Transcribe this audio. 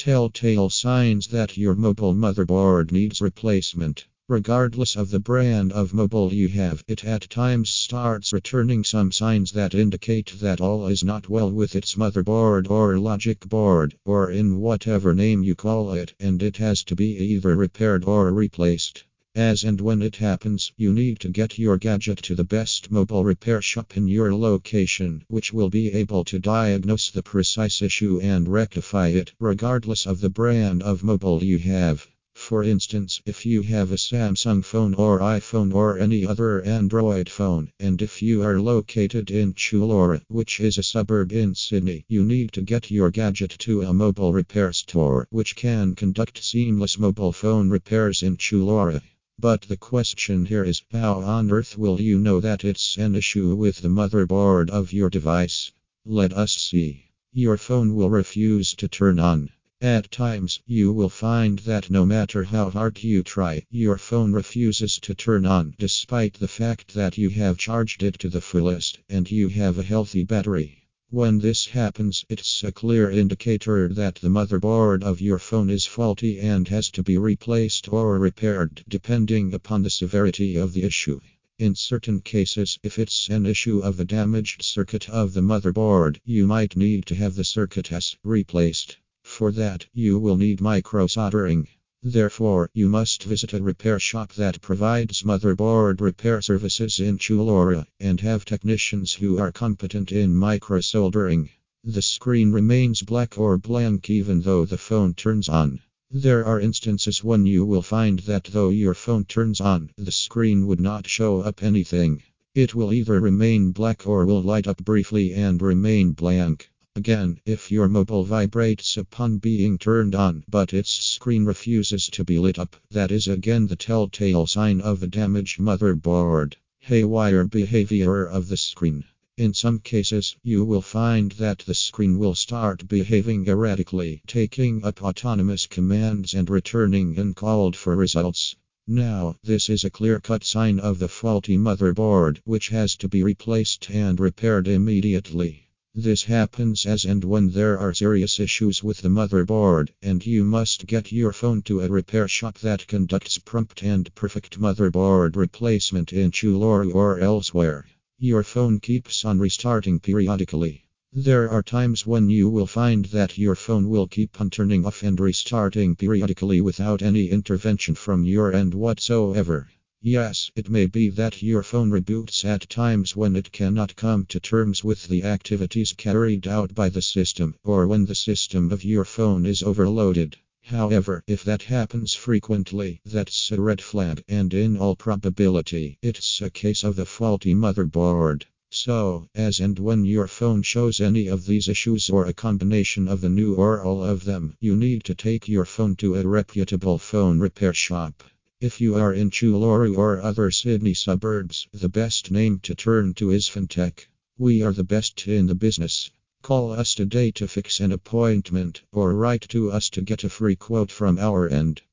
Telltale signs that your mobile motherboard needs replacement. Regardless of the brand of mobile you have, it at times starts returning some signs that indicate that all is not well with its motherboard or logic board, or in whatever name you call it, and it has to be either repaired or replaced. As and when it happens, you need to get your gadget to the best mobile repair shop in your location, which will be able to diagnose the precise issue and rectify it, regardless of the brand of mobile you have. For instance, if you have a Samsung phone or iPhone or any other Android phone, and if you are located in Chullora, which is a suburb in Sydney, you need to get your gadget to a mobile repair store, which can conduct seamless mobile phone repairs in Chullora. But the question here is, how on earth will you know that it's an issue with the motherboard of your device? Let us see. Your phone will refuse to turn on. At times, you will find that no matter how hard you try, your phone refuses to turn on, despite the fact that you have charged it to the fullest and you have a healthy battery. When this happens, it's a clear indicator that the motherboard of your phone is faulty and has to be replaced or repaired, depending upon the severity of the issue. In certain cases, if it's an issue of a damaged circuit of the motherboard, you might need to have the circuit replaced. For that, you will need micro-soldering. Therefore, you must visit a repair shop that provides motherboard repair services in Chullora and have technicians who are competent in micro-soldering. The screen remains black or blank even though the phone turns on. There are instances when you will find that though your phone turns on, the screen would not show up anything. It will either remain black or will light up briefly and remain blank. Again, if your mobile vibrates upon being turned on, but its screen refuses to be lit up, that is again the telltale sign of a damaged motherboard. Haywire behavior of the screen. In some cases, you will find that the screen will start behaving erratically, taking up autonomous commands and returning uncalled for results. Now, this is a clear-cut sign of the faulty motherboard, which has to be replaced and repaired immediately. This happens as and when there are serious issues with the motherboard, and you must get your phone to a repair shop that conducts prompt and perfect motherboard replacement in Chullora or elsewhere. Your phone keeps on restarting periodically. There are times when you will find that your phone will keep on turning off and restarting periodically without any intervention from your end whatsoever. Yes, it may be that your phone reboots at times when it cannot come to terms with the activities carried out by the system, or when the system of your phone is overloaded. However, if that happens frequently, that's a red flag, and in all probability, it's a case of a faulty motherboard. So, as and when your phone shows any of these issues or a combination of the new or all of them, you need to take your phone to a reputable phone repair shop. If you are in Chullora or other Sydney suburbs, the best name to turn to is Fintech. We are the best in the business. Call us today to fix an appointment, or write to us to get a free quote from our end.